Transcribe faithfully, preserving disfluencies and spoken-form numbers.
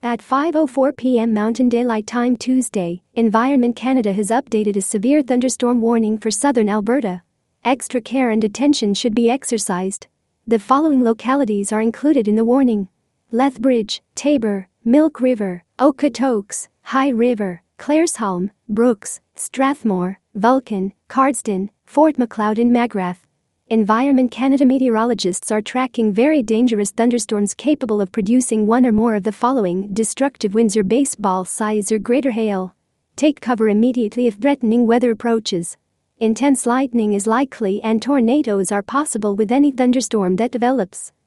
At five oh four p m Mountain Daylight Time Tuesday, Environment Canada has updated a severe thunderstorm warning for southern Alberta. Extra care and attention should be exercised. The following localities are included in the warning: Lethbridge, Taber, Milk River, Okotoks, High River, Claresholm, Brooks, Strathmore, Vulcan, Cardston, Fort Macleod and Magrath. Environment Canada meteorologists are tracking very dangerous thunderstorms capable of producing one or more of the following destructive winds or baseball size or greater hail. Take cover immediately if threatening weather approaches. Intense lightning is likely and tornadoes are possible with any thunderstorm that develops.